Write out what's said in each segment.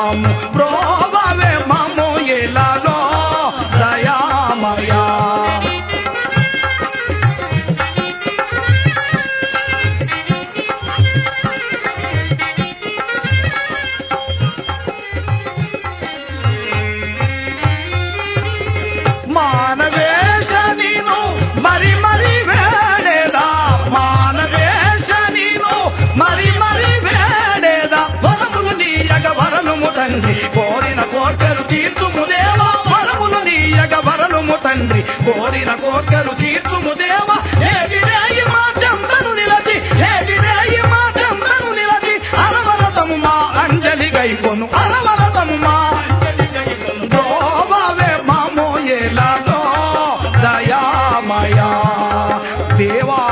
మము బ్రోవవే మము ఇలాలో దయామయా. మానవేశ నీను మరి మరి వేడేదా, మానవేశ నీను మరి మరి వేడేదా, వరములు నీయగ వరలుము తండ్రి కోరిన కోర్కెలు తీర్చుము దేవా, వరములు నీయగ వరలుము తండ్రి కోరిన కోర్కెలు తీర్చుము దేవా. ఏటిరేయి మా చందను నిలచి, ఏటిరేయి మా చందను నిలచి, అనవరతము మా అంజలి గైకొను, అనవరతము మా అంజలి గైకొను. దోవవే మము ఎలాలో దయామయా దేవా.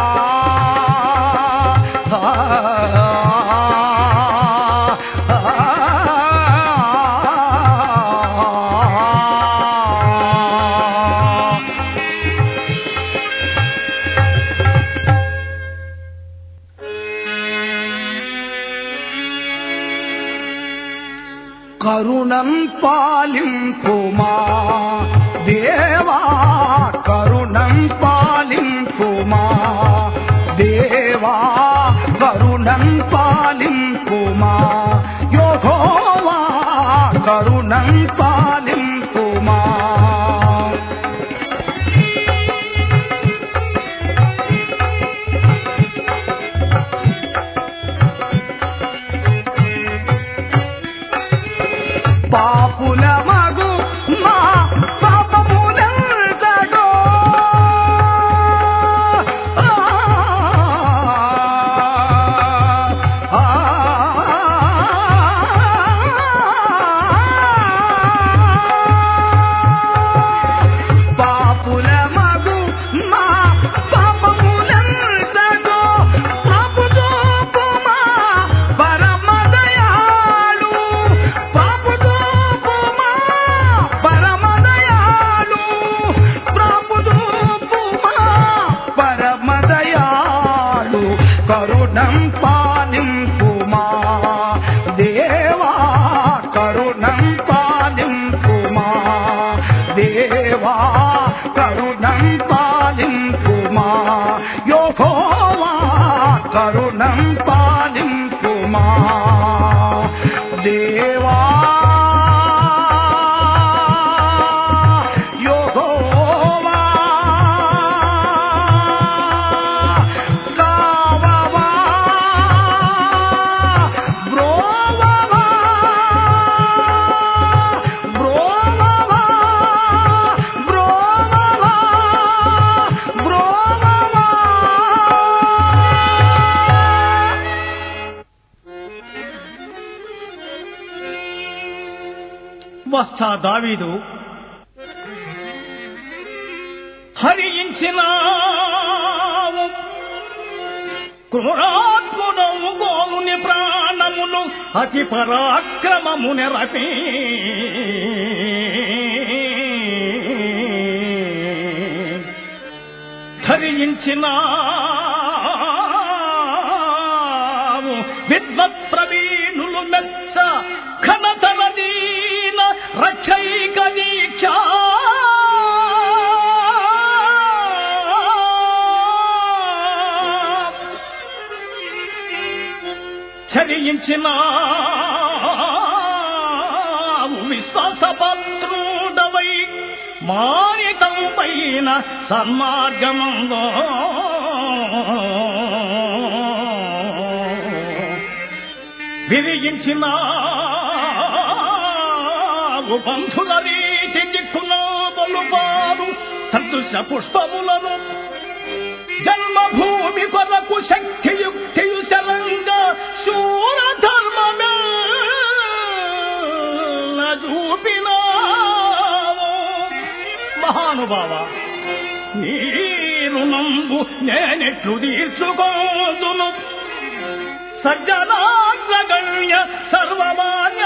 కరుణం పాలింపుమా దేవా, కరుణం పాలింపుమా దేవా, కరుణం పాలింపుమా యెహోవా, కరుణం పాలింపుమా. పాపుల మగు మా పాపములంతటో పాపుల మగు మా పాపములంతటో ప్రభుదోపుమా పరమదయాళు, ప్రభుదోపుమా పరమదయాళు, ప్రభుదోపుమా పరమదయాళు. కరుణం పాలింపుమా దేవా, కరుణం పాలింపుమా దేవా, కరుణం పాలింపుమా యెహోవా, కరుణం పాలింపుమా దేవా. యెహోవా కావవా బ్రోవవా బ్రోవవా బ్రోవవా బ్రోవవా. వస్తా దావీదు హరించినావు క్రూరాత్ముడము గోలుని ప్రాణములు అతి పరాక్రమమున రపి ధరించినావు విద్వత్ ప్రవీణులు మెచ్చ ఘనతర దీన రక్షైక దీక్ష చరించినావు విశ్వాసపత్రుడవై మానితం పైన సన్మార్గమంలో విరిగించినావు బంధుల రీతి దిక్కులో బలుపారు సంతోష పుష్పములను జన్మభూమి కొరకు శక్తియుక్తియు శరంగ శూర ధర్మమే చూపినావు. మహానుభావ నీ రుణంబు నేనెట్లు తీర్చుకోదును సజ్జనాగ్రగణ్య సర్వమాన్య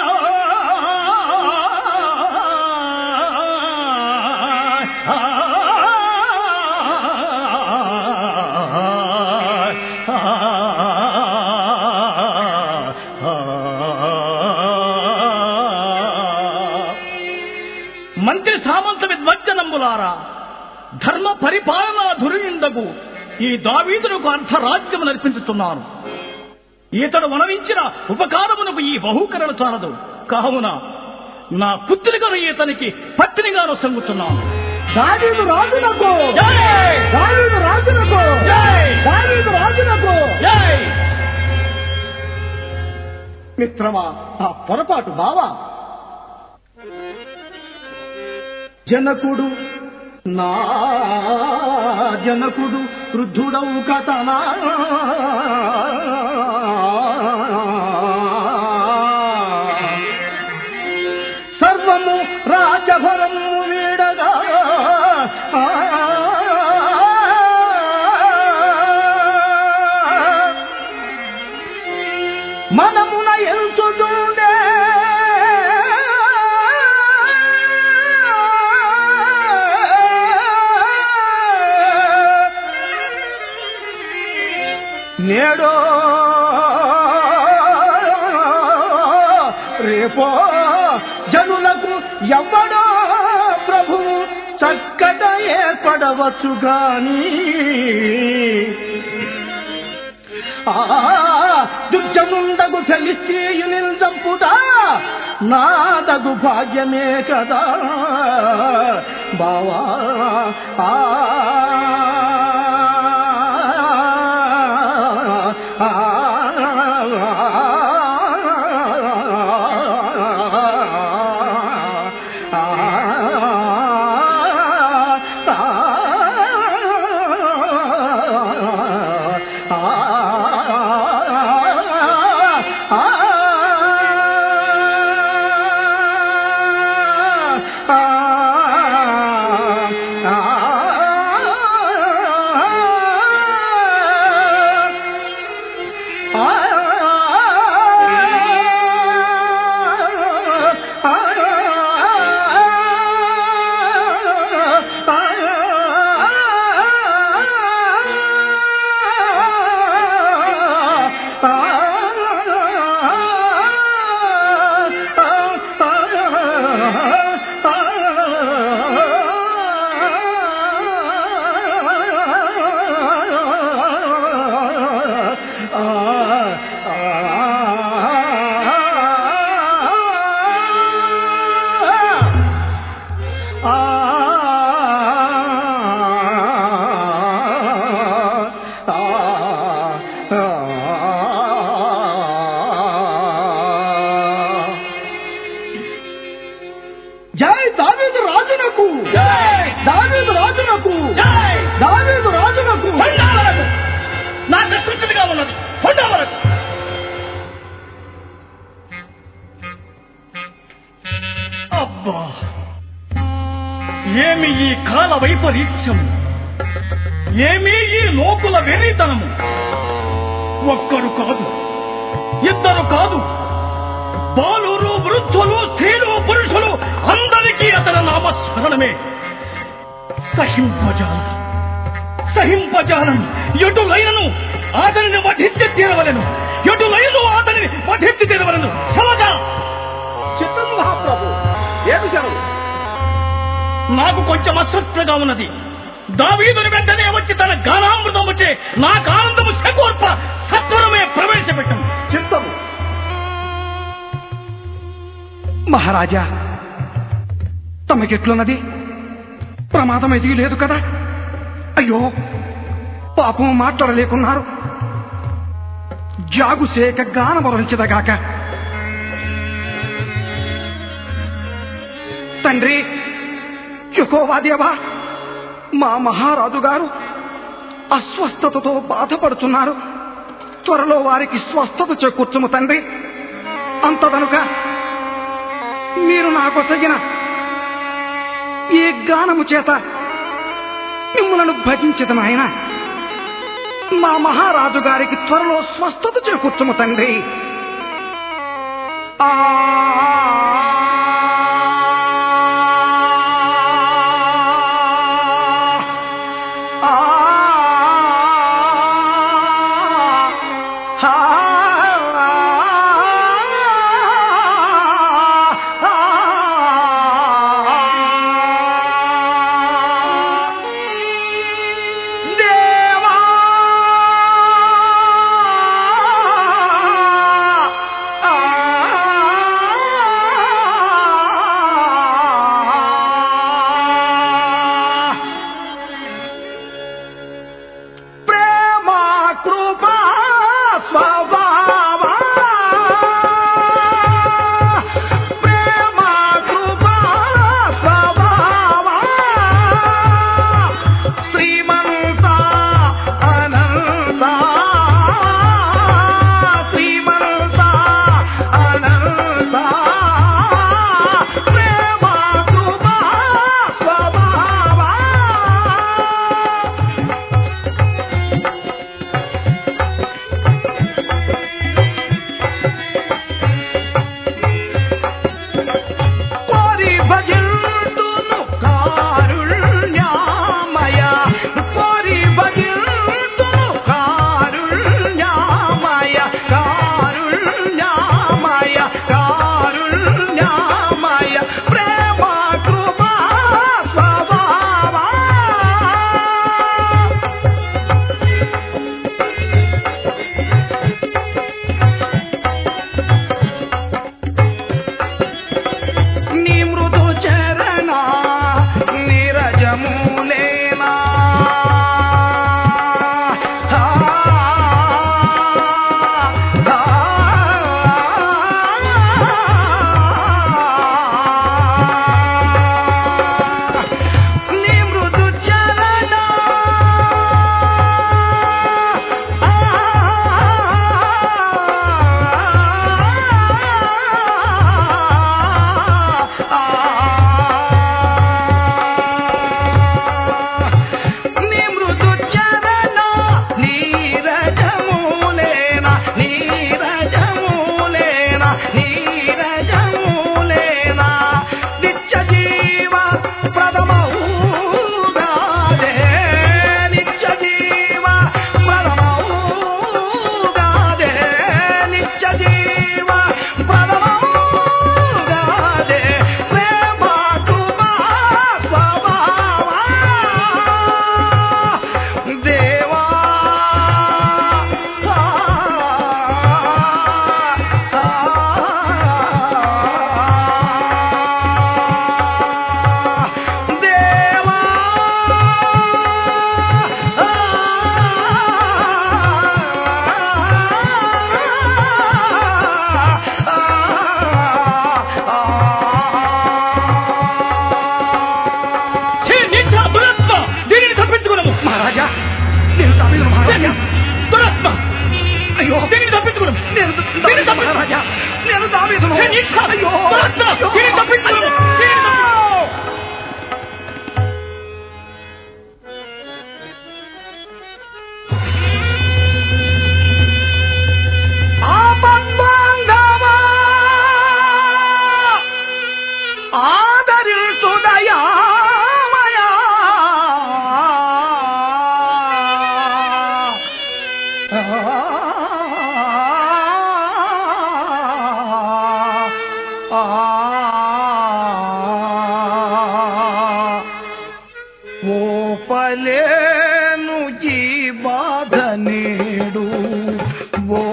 జనులారా, ధర్మ పరిపాలనా ధురిండగు ఈ దావీదునకు అర్ధరాజ్యము నర్పించుతున్నాను. ఇతడు వనవించిన ఉపకారమునకు ఈ బహుకరణ చాలదు. కావున నా పుత్రికను ఇతనికి పత్నిగాను సంగుతున్నాను. దావీదు రాజునకు జై! దావీదు రాజునకు జై! దావీదు రాజునకు జై! మిత్రమా, ఆ పొరపాటు బావా. జనకుడు నా జనకుడు వృద్ధుడవు కథనా సర్వము రాజభరము వీడగా మనమున ఎంచుతుండే నేడో రేపో జనులకు ఎవ్వడో ప్రభువు చక్కట ఏర్పడవచ్చు గాని దుర్జనుండగు ఫిలిష్తీయుని చంపుట నాదగు భాగ్యమే కదా బావా. జై దావీదు రాజునకు జై! దావీదు రాజునకు జై! దావీదు రాజునకు పొండావరకు నాకు తృప్తిగా ఉన్నది. పొండావరకు అబ్బా, ఏమి ఈ కాల వైపరీత్యము, ఏమి ఈ లోకుల వెర్రితనము. ఒక్కరు కాదు, ఇద్దరు కాదు, బాలురు, వృద్ధులు, స్త్రీలు, పురుషులు అందరికీ అతని నామస్మరణమే. సహింపజాలం ఎటులైనను అతనిని వధించి తీరవలను, ఎటులైనను అతనిని వధించి తీరవలను. సమగా చిత్తం మహాప్రభు, ఏమి సెలవు? నాకు కొంచెం అసృప్తిగా ఉన్నది. దావీదుని వెంటనే వచ్చి తన గానామృతం వచ్చే నాకు ఆనందము శకూర్ప సత్వరమే ప్రవేశపెట్టం. చిత్తము మహారాజా, తమకెట్లున్నది? ప్రమాదం ఎదిగి లేదు కదా? అయ్యో పాపం, మాట్లాడలేకున్నారు. జాగుసేక గానమరించదగాక. తండ్రి యెహోవా దేవా, మా మహారాజు గారు అస్వస్థతతో బాధపడుతున్నారు. త్వరలో వారికి స్వస్థత చేకూర్చుము తండ్రి. అంతదనుక మీరు నాకు తగిన ఈ గానము చేత మిమ్మలను భజించదు నాయన. మా మహారాజు గారికి త్వరలో స్వస్థత చేకూర్చుము తండ్రి.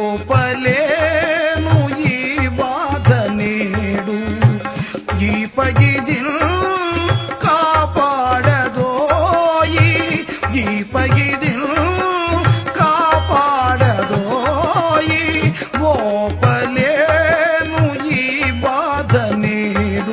ఓపలేను ఈ బాధ నేడు ఈ పగిదిల్ కాపాడదోయి ఈ పగిదిల్ కాపాడదోయి ఓపలేను ఈ బాధ నేడు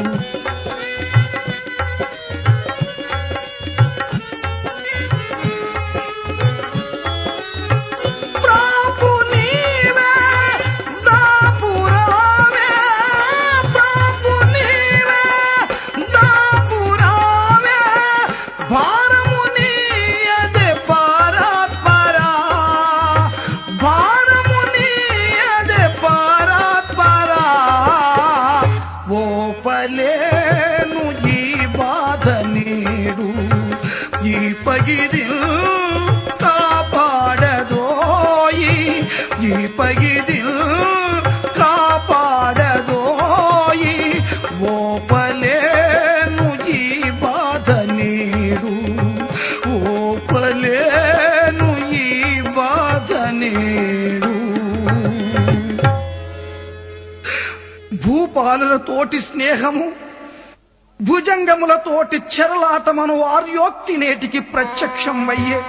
ఓపలేను ఈ బాధ నేడు ఈ పగిదిల్ కాపాడదోయి ఈ పగిదిల్ కాపాడదోయి ఓపలేను ఈ బాధ నేడు ఓపలేను ఈ బాధ నేడు భూపాలులతోటి స్నేహము భుజంగములతోటి చెరలాటమను వార్యోక్తి నేటికి ప్రత్యక్షం అయ్యే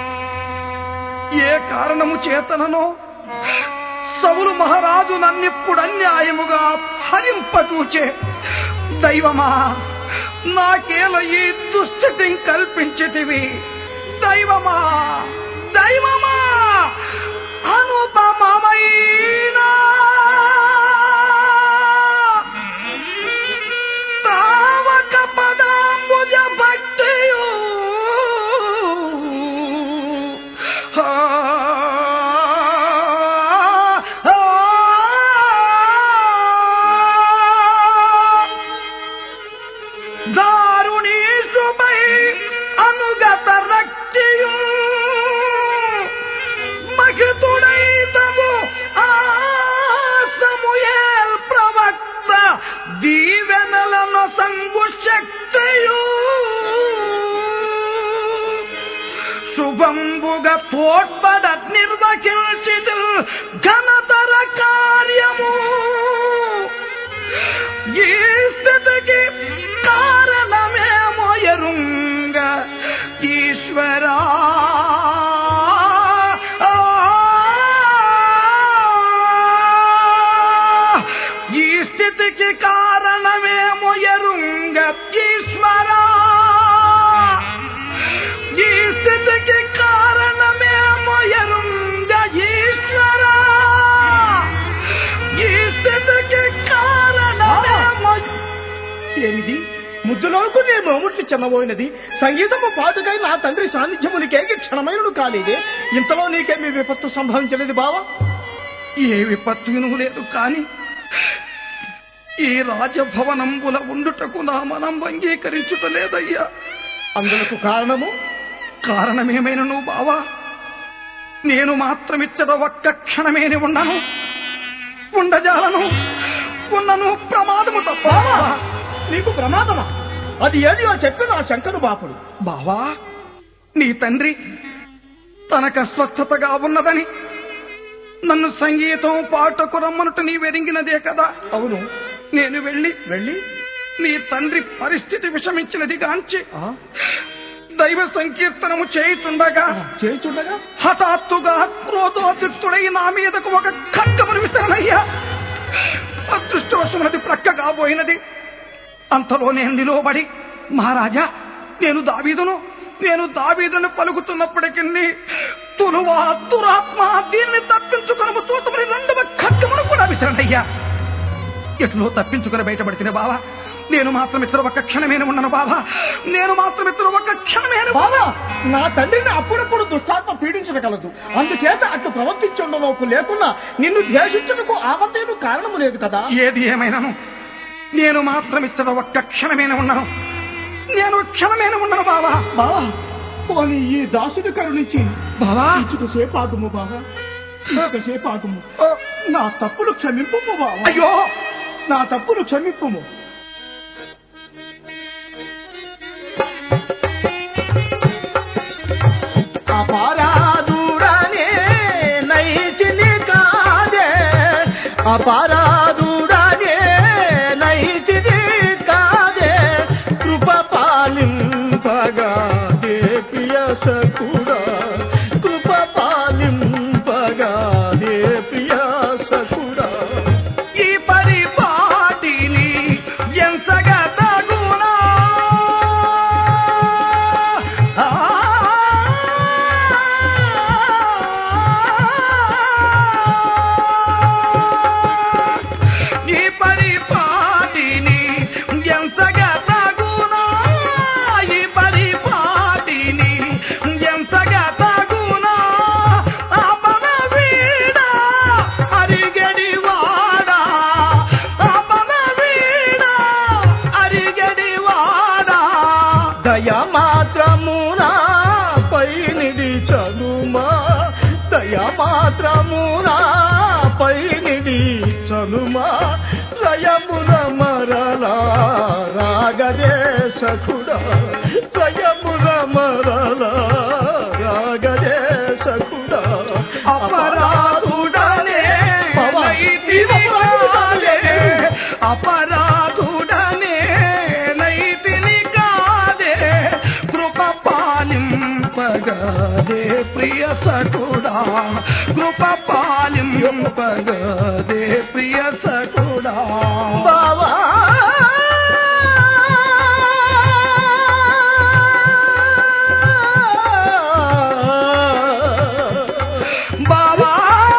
ఏ కారణము చేతననో సవులు మహారాజు నన్నిప్పుడు అన్యాయముగా హరింపచూచే దైవమా నాకేల ఈ దుస్థితిని కల్పించితివి దైవమా దైవమా అనుపమమైన తావక పదాంబుజ భక్తియు దారుణీసుపై అనుగత రక్తియు మహితుడైతము ఆ సమూయేల్ ప్రవక్త దీవెనలను సంగు శక్తియు శుభంబుగా తోడ్పడ నిర్వహించిదు ఘనతర కార్యము ఈ స్థితికి కారణమేమో ఎరుంగ ఈశ్వరా ఈ స్థితికి కారణమేమో ఎరుంగ ఈశ్వరా ఈ స్థితికి కారణమేమో ఎరుంగ ఈశ్వరా ఈ స్థితికి కారణమేమో ఏమిది ముద్దులోకు నే మోముట్లు చెన్నబోయినది సంగీతము పాటుకై నా తండ్రి సాన్నిధ్యమునికేగి క్షణమైనడు కాలేదే ఇంతలో నీకేమీ విపత్తు సంభవించలేదు బావా ఏ విపత్తు లేదు కాని ఈ రాజభవనంబుల ఉండుటకు నా మనం అంగీకరించుటలేదయ్యా అందులకు కారణమేమైనా నువ్వు బావా నేను మాత్రమిచ్చట ఒక్క క్షణమేని ఉండను ప్రమాదము తప్ప నీకు ప్రమాదమా అది ఏదియో చెప్పి నా శంకరు బాపుడు బావా నీ తండ్రి తనకు అస్వస్థతగా ఉన్నదని నన్ను సంగీతం పాటకు రమ్మనుట నీ వెరింగినదే కదా అవును నేను వెళ్ళి నీ తండ్రి పరిస్థితి విషమించినది గాంచి దైవ సంకీర్తనము చేయుచుండగా హఠాత్తుగా క్రోధోద్యుక్తుడై నా మీదకు ఒక ఖడ్గమును విసరనయ్యా అదృష్టవశమునది ప్రక్కగా పోయినది అంతలో నేను నిలవబడి మహారాజా నేను దావీదును పలుకుతున్నప్పటికీ తులువా దురాత్మ దీన్ని తప్పించుకుని తూతమని రెండవ ఖడ్గమును కూడా విసరనయ్యా ఎట్లో తప్పించుకుని బయటపడితేనే బావా నేను మాత్రం ఇతర ఒక్క క్షణమేనే ఉన్నాను బావా బావా నా తండ్రిని అప్పుడప్పుడు దుష్టాత్మ పీడించగలదు అందుచేత అట్లు ప్రవర్తించుండలోపు లేకున్నా నిన్ను ద్వేషించుటకు ఆపత్తేను కారణము లేదు కదా ఏది ఏమైనాను నేను మాత్రం ఇతర ఒక్క క్షణమేనే ఉన్నాను బావా పోనీ ఈ దాసుని కరుణించి బావా ఇంచుకుసేపాగుము బావా ఇంచుకుసేపాగుము నా తప్పులు క్షమింపు బావా అయ్యో నా తప్పులు క్షమింపుము అపరాధుడనే నైతిని అపరాధుడనే నైతిది కాదే కృప పాలింపగా దే ప్రియ సఖుడా కృప పాలింపగా దే ప్రియ సఖుడా ఈ పరిపాటిని ఎంతగా తగునా ఈ పరిపాటిని ఎంతగా తగునా ఈ పరిపాటిని ఎంతగా తగునా అపన వీడా అరిగడి వాడా అపన వీడా అరిగడి వాడా దయ మాత్రమునా పైనిడి చలుమా దయ మాత్రమునా పైనిడి చలుమా లయమున మరలా రాగదే సఖుడా లయమున మరలా రాగదే సఖుడా అపరాధుడనే నైతిని కాదే అపరాధుడనే నైతిని కాదే కృప పాలింపగదే ప్రియ సఖుడా కృప పాలింపగదే ప్రియ సఖుడా బావా బావా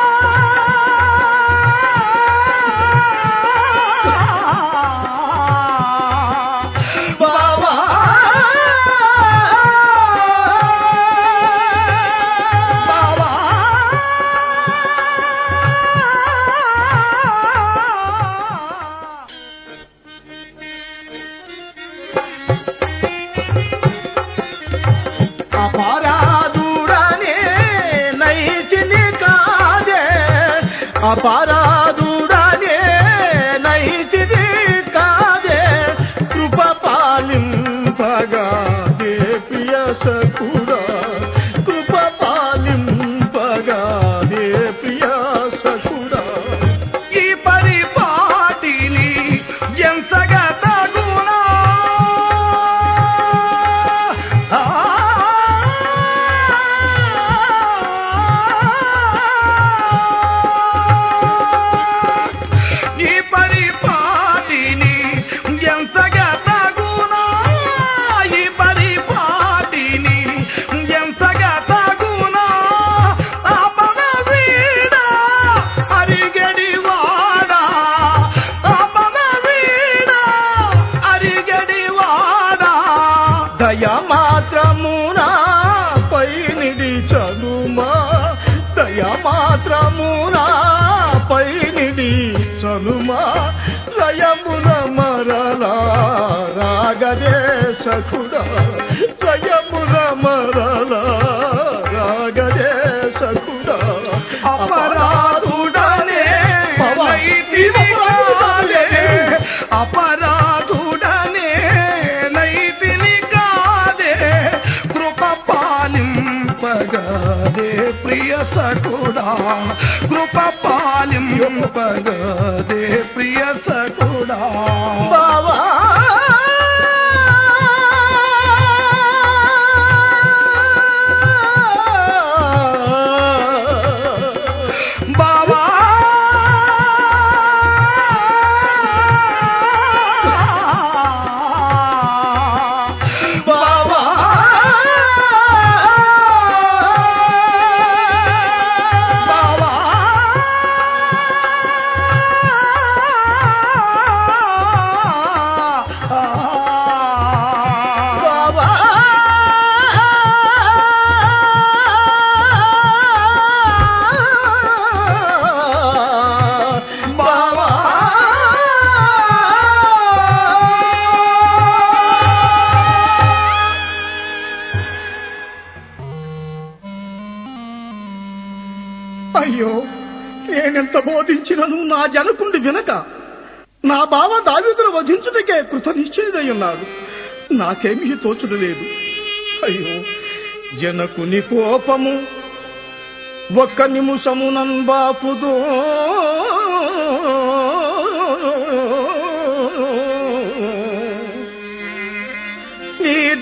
బావా బావా అపరాధుడనే నైతిని కాదే అపరాధుడనే నైతిని కాదే కృప పాలింపగా దే ప్రియ సఖుడా కృప పాలింపగా దే ప్రియ సఖుడా ఈ పరిపాటిని ఎంతగా తగునా ఈ పరిపాటిని ఎంతగా తగునా ఈ పరిపాటిని ఎంతగా తగునా అపన వీడా అరిగడి వాడా అపన వీడా అరిగడి వాడా దయ మాత్రమునా పైనిడి చలుమా దయ మాత్రమునా పైనిడి చలుమా లయమున మరలా రాగదే సఖుడా లయమున మరలా రాగదే సఖుడా అపరాధుడనే నైతిని కాదే అపరాధుడనే నైతిని కాదే కృప పాలింపగదే ప్రియ సఖుడా కృప పాలింపగదే ప్రియ సఖుడా బావా బావా బావా బావా బావా బావా అయ్యో నేనెంత బోధించినను నా జనకుండి వినక నా బావ దావీదును వధించుటకే కృతనిశ్చయుడై ఉన్నాడు. నాకేమీ తోచుడలేదు. అయ్యో జనకుని కోపము ఒక్క నిమిషమునన్ బాపుదో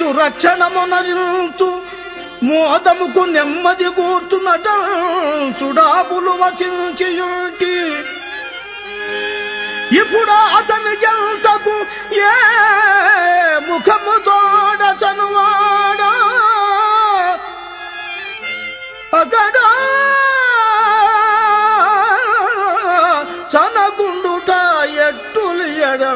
రక్షణమునరించు మోదముకు నెమ్మది కూర్చున్నట సుడాబులు వచించియుంటి ఇప్పుడు అతని జంతకు ఏ ముఖము తోడచనువాడా అక్కడ సనగుండుట ఎట్టులియడా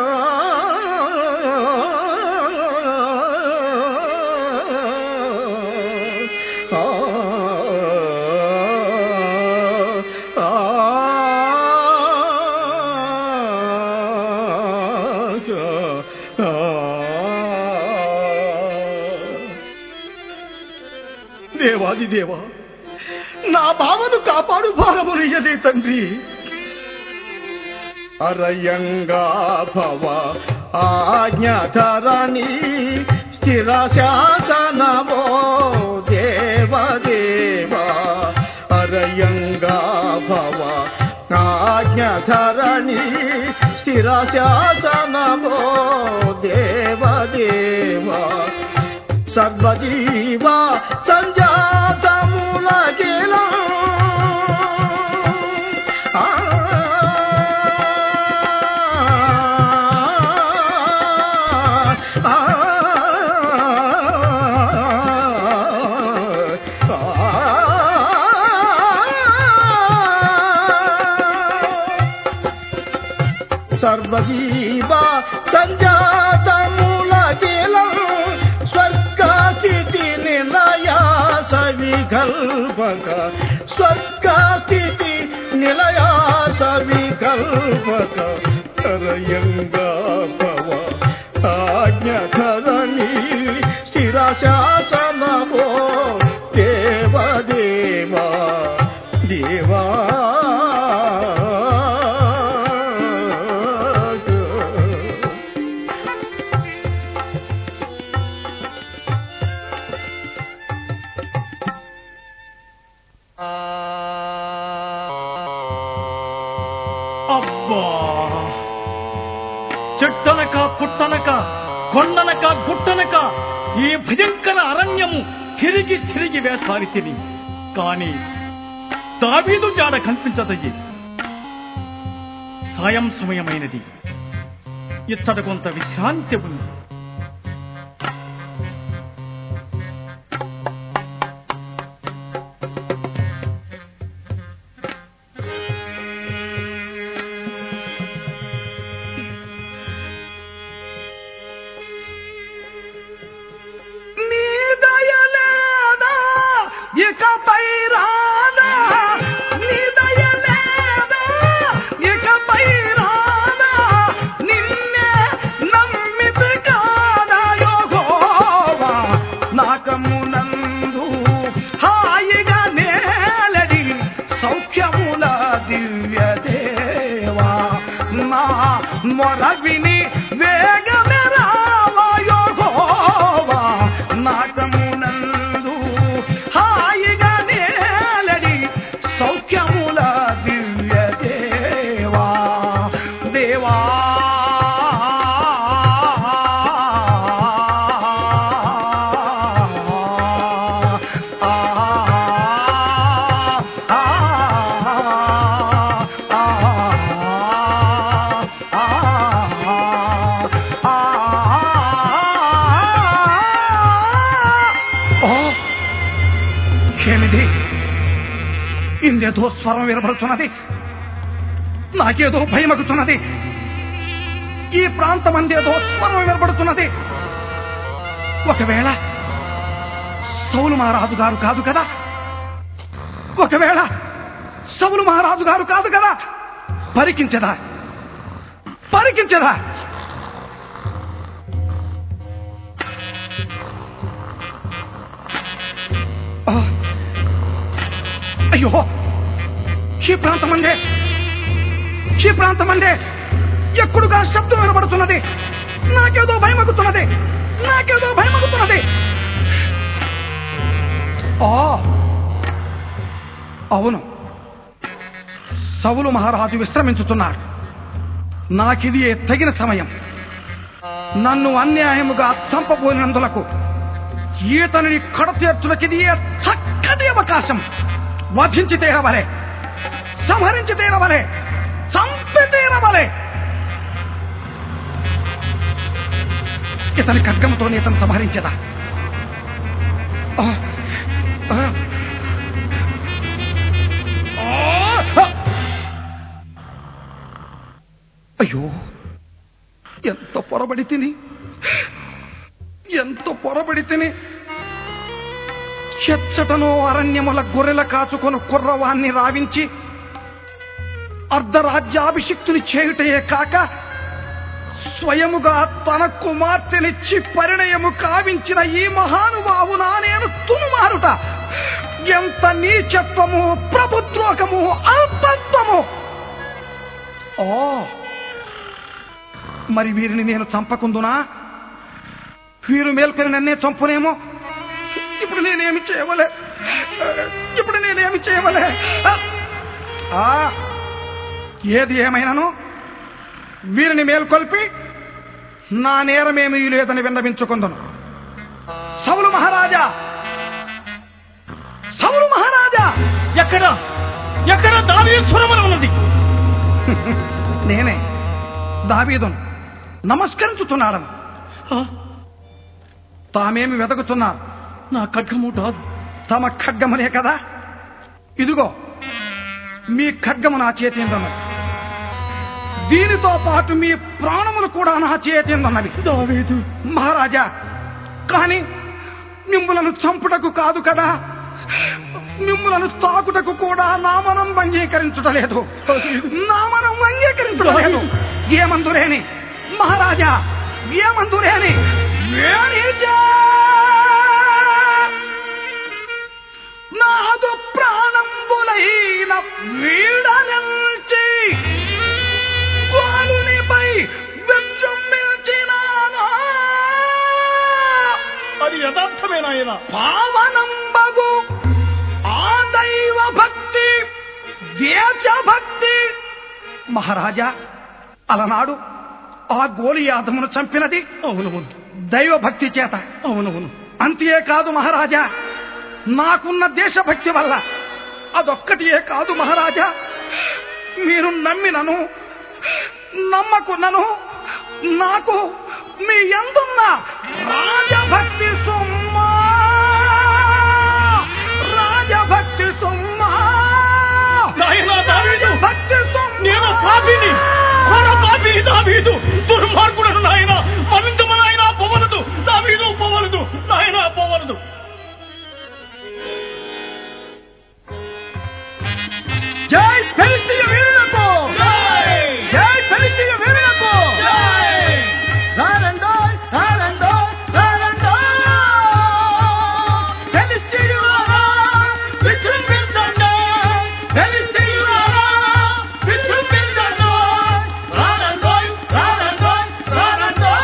దేవాదిదేవా, నా భావను కాపాడు భారమునియదే తండ్రి. అరయంగా భవ ఆజ్ఞధరణి స్థిర శాసనమో దేవదేవా. అరయంగా భవ ఆజ్ఞధరణి స్థిర శాసనమో దేవదేవా. సర్వజీవ సంజాతములకిలా సర్వజీవ సంజాతములకిలా స్వర్గస్థితి నిలయా సవికల్పక. స్వర్గస్థితి నిలయా సవికల్పక. హరయంగా భవ ఆజ్ఞధరణి స్థిర శాసనమో దేవదేవా. దేవా చెట్టనక పుట్టనక కొండనక గుట్టనక ఈ భయంకర అరణ్యము తిరిగి తిరిగి వేసారి తిని కాని దావీదు జాడ కనిపించదయ్యి. సాయం సమయమైనది, ఇచ్చట కొంత విశ్రాంతి ఉంది. మొరవిని వేగమే రావయోగోవా. నాకమునందు హాయిగా నేలడి సౌఖ్యముల దివ్య దేవా. దేవా ఇందేదో స్వరం వినబడుతున్నది. నాకేదో భయమగుతున్నది. ఈ ప్రాంతం అందేదో స్వరం వినబడుతున్నది. ఒకవేళ సౌలు మహారాజు గారు కాదు కదా? ఒకవేళ సౌలు మహారాజు గారు కాదు కదా? పరికించదా పరికించదా? అయ్యో, ఈ ప్రాంతం అందే ఎక్కడుగా శబ్దం వినబడుతున్నది. నాకేదో భయమగుతున్నది. అవును, సౌలు మహారాజు విశ్రమించుతున్నాడు. నాకిది తగిన సమయం. నన్ను అన్యాయముగా చంపబోయినందులకు ఈతనిని కడతీర్చులకిది చక్కటి అవకాశం. వధించి తీరవలే, సంహరించి తీరవలే, చంపి తీరవలే. ఇతని ఖడ్గంతో ఇతను సంహరించదా? అయ్యో, ఎంత పొరబడి తిని, ఎంత పొరబడి తిని. చెచ్చటనో అరణ్యముల గొర్రెల కాచుకొని కుర్రవాణ్ణి రావించి అర్ధరాజ్యాభిషిక్తుని చేయుటయే కాక స్వయముగా తన కుమార్తెనిచ్చి పరిణయము కావించిన ఈ మహానుభావునా నేను తునుమారుట ఎంత నీచత్వము, ప్రభుద్రోహము, అల్పత్వము! ఓ, మరి వీరిని నేను చంపకుందునా? వీరు మేల్కొని నన్నే చంపునేమో. ఇప్పుడు నేనేమి చేయవలే? ఏది ఏమైనాను వీరిని మేల్కొల్పి నా నేరమేమీ లేదని విన్నవించుకుందును. సౌలు మహారాజా, సౌలు మహారాజా! ఎక్కడ దావీదు స్వరమున ఉన్నది? నేనే దావీదును నమస్కరించుతున్నాడను. తామేమి వెతుకుతున్నారు? నా ఖడ్గము రాదు. తమ ఖడ్గమునే కదా. ఇదిగో మీ ఖడ్గము నా చేతిందన్నది. దీనితో పాటు మీ ప్రాణములు కూడా నా చేతిందన్నవి. దావీదు మహారాజా, కాని మిమ్ములను చంపుటకు కాదు కదా, మిమ్ములను తాకుటకు కూడా నా మనం అంగీకరించుటలేదు. ఏమందురేని మహారాజా, ఏమందురేని నాదు ప్రాణంబులైన వీడనల్చి వాలునిపై విజృంభించినాను. అది యథార్థమేనాయన? పావనంబగు ఆ దైవ భక్తి, దేశభక్తి. మహారాజా, అలనాడు ఆ గోలియాదమును చంపినది అవునవును దైవభక్తి చేత. అవునవును. అంతేకాదు మహారాజా, నాకున్న దేశభక్తి వల్ల. అదొక్కటియే కాదు మహారాజా, మీరు నమ్మినను నమ్మకున్నను నాకు మీ యందున్న రాజభక్తి సుమ్మా, రాజభక్తి సుమ్మా, భక్తి దావీదు దుర్మార్గుడను నాయన. మరింతమ నాయన పోవలదు, దావీదు పోవలదు, నాయన పోవలదు. జై ఫిలిష్తీయ వీరులకు, జై ఫిలిష్తీయ వీరులకు! రారండోయ్, రారండోయ్, రారండోయ్! ఫిలిష్తీయులారా విజృంభించండి, ఫిలిష్తీయులారా విజృంభించండి! రారండోయ్, రారండోయ్, రారండోయ్!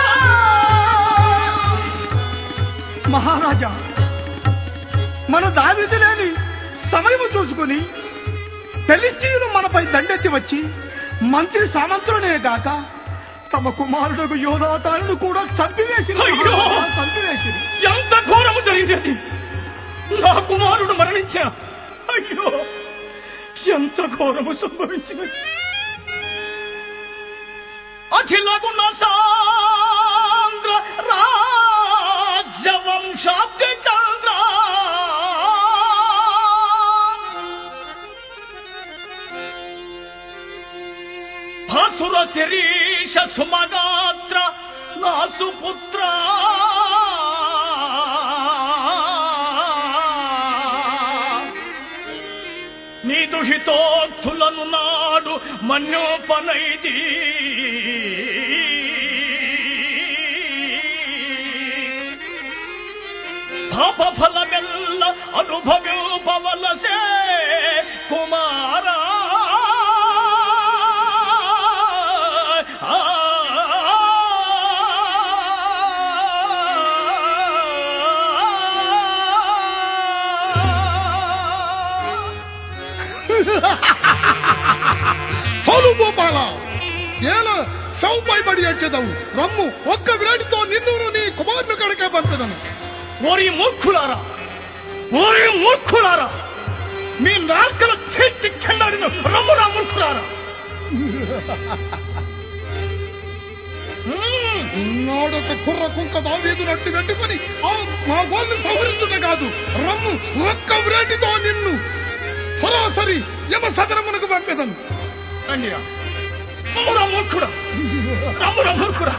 మహారాజా, మన దావీదు లేని సమయము చూసుకుని ఫిలిష్తీయులు మనపై దండెత్తి వచ్చి మంత్రి సామంతులనే గాక తమ కుమారుడు యోనాతానును కూడా చంపివేసి. ఎంత ఘోరము జరిగినది! నా కుమారుడు మరణించా. అయ్యో, ఎంత ఘోరము సంభవించినది! అఖిలగుణ సాంద్ర రాజ్యవంశాబ్ది చంద్ర భాసుర శరీష సుమగాత్ర నా సుపుత్ర నీ దుహితోత్తులను నాడు మన్యోపనైది పాప ఫలమెల్ల అనుభవింపవలసే కుమారా. సౌలు గోపాల, ఏల సౌపై బడి వచ్చేదవు రమ్ము. ఒక్క వేడితో నిన్ను నీ కుమారుని కడకే పంపదను. ఓరి మూర్ఖులారా, ఓరి మూర్ఖులారా, మీ నాల్కల చేతి చెండాడిన రమ్మురా మూర్ఖులారా. నాడొక కుర్ర కుంక దావీదునట్టు వెంటుకొని మా గోళ్ళు సవరిస్తున్న కాదు, రమ్ము ఒక్క వ్రేటితో నిన్ను సరాసరి యమ సదరమునకు పంపెదను. రండిరా, రమ్మురా మూర్ఖుడా, రమ్మురా మూర్ఖుడా.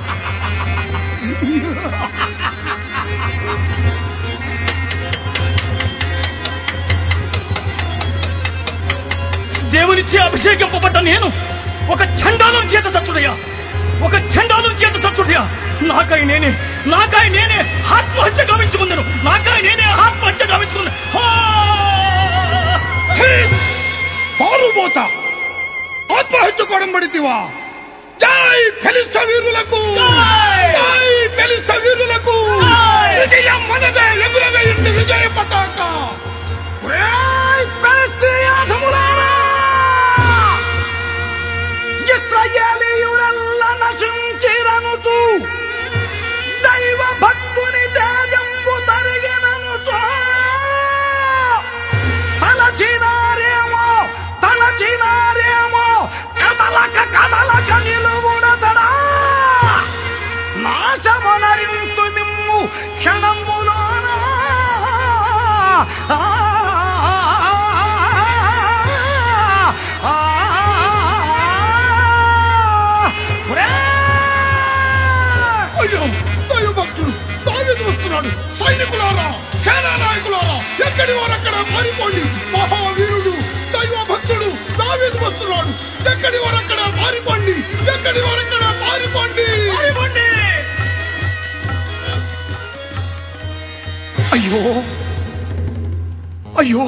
దేవునిచే అభిషేకింపబడ్డ నేను ఒక చండాలం చేత చచ్చుడయ్యా, ఒక చండాలం చేత చచ్చుడయ్యా. నాకై నేనే ఆత్మహత్య గావించుకుందను, నాకై నేనే ఆత్మహత్య గావించుకుంది. పారుబోతా, ఆత్మహత్య కొడంబడితివా? జై ఫిలిష్తీయ వీరులకు, జై ఫిలిష్తీయ వీరులకు. విజయం మనదే, ఎగురవేయండి విజయ పతాక. ఇశ్రాయేలీయులెల్ల నశించిరనుచు, దైవ భక్తుని తేజంబు తరిగిననుచు. తలచినారేమో కదలక నిలువునతడా. నాశమనరింతు మిమ్ము క్షణంబులోన. అయ్యో, దైవభక్తుడు దావీదు వస్తున్నాడు. సైనికులారా, సేనా నాయకులారా, ఎక్కడి వారక్కడ పారిపోండి. మహావీరుడు దైవభక్తుడు దావీదు వస్తున్నాడు. ఎక్కడి వారక్కడ పారిపోండి, ఎక్కడి వారక్కడ పారిపోండి. అయ్యో అయ్యో,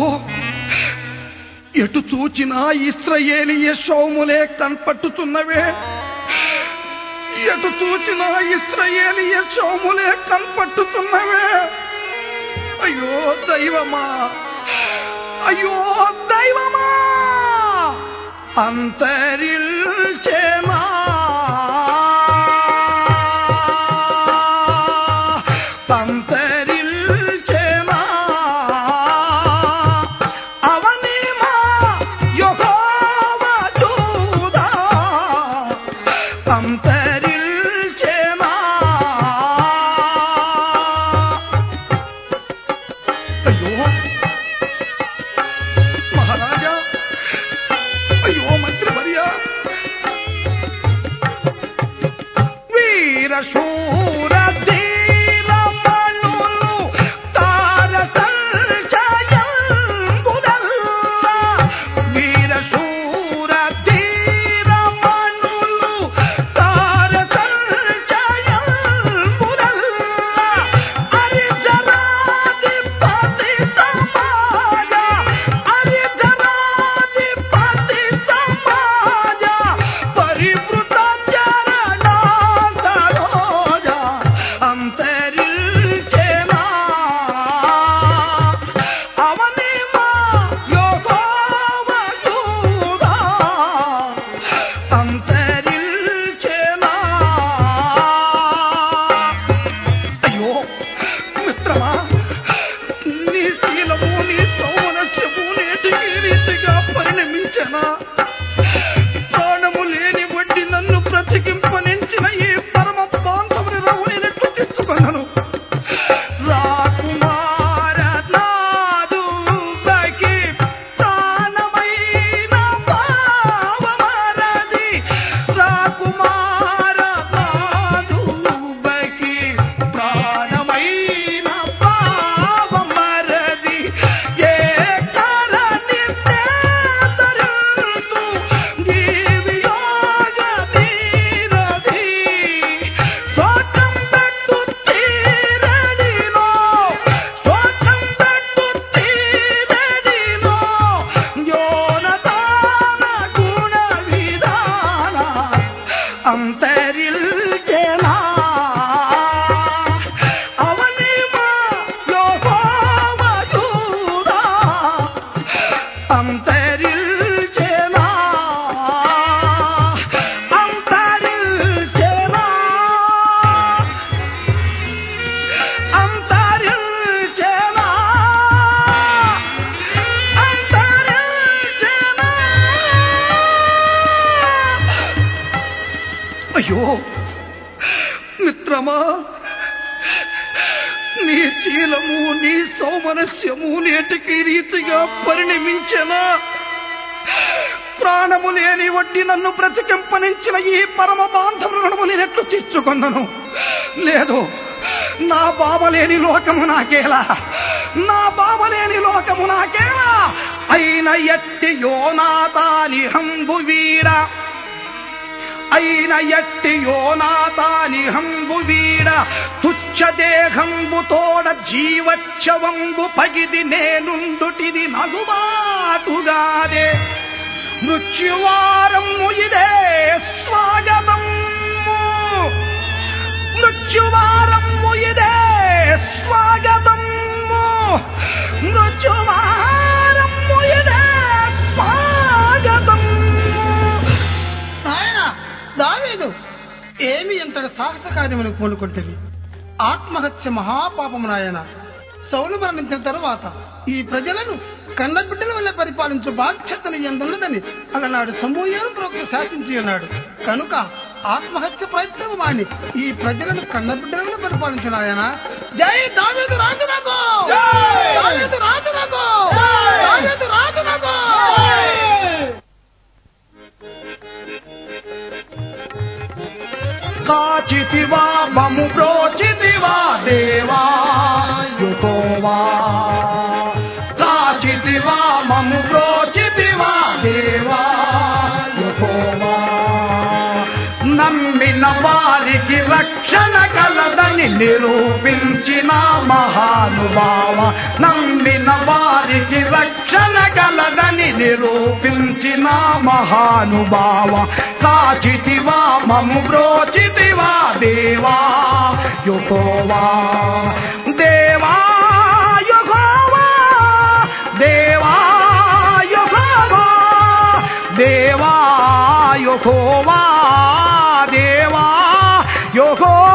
ఎటు చూచినా ఇశ్రాయేలీయ శవములే కనపట్టుతున్నవే, ఎటు చూచినా ఇశ్రాయేలీయ శవములే కనపట్టుతున్నవే. అయ్యో దైవమా, అయ్యో దైవమా, అంతరిల్చేనా అయ్యో మిత్రమా, నీ శీలము నీ సౌమనస్యము నేటికి రీతిగా పరిణమించెనా? ప్రాణము లేని వడ్డీ నన్ను బ్రతికింపనించిన ఈ పరమ బాంధవులను నేనెట్లు తీర్చుకొందను? లేదు, నా బాబలేని లోకము నాకేలా, నా బాబలేని లోకము నాకేలా. అయిన ఎట్టి యోనాతాని హంబు వీర, అయిన ఎట్టి యోనాతాని హంబు వీర, తుచ్చ దేహంబు తోడ జీవచ్చవంబు పగిది నేనుండుటిది నగుబాటుగాదే. మృత్యువారము ఇదే స్వాగతము, మృత్యువారము ఇదే స్వాగతము, మృత్యువారము ఇదే స్వాగతము. నాయన దావీదు, ఏమి ఎంతటి సాహస కార్యములకు పూనుకుంటుంది? ఆత్మహత్య మహాపాపము నాయన. సౌలు మరణించిన తరువాత ఈ ప్రజలను కన్నబిడ్డల వల్ల పరిపాలించు బాధ్యతను ఎందున్నదని అలనాడు సమూయేలు ప్రవక్త శాసించి ఉన్నాడు. కనుక ఆత్మహత్య ప్రయత్నం మాని ఈ ప్రజలను కన్నబిడ్డల వల్ల పరిపాలించు నాయన. జై దావీదు రాజునకు, దావీదు రాజునకు, దావీదు రాజునకు. కాచితివా మము ప్రోచితివా దేవా యెహోవా, కాచితివా మము ప్రోచితివా దేవా యెహోవా. నమ్మిన వారికి రక్షణ కలదని నిరూపించిన మహానుభావ, నమ్మిన వారికి రక్షణ కలదని నిరూపించిన మహానుభావ. కాచితివా మము బ్రోచితివా దేవా యెహోవా, దేవా యెహోవా, దేవా యెహోవా, దేవా యెహోవా, దేవా యెహోవా.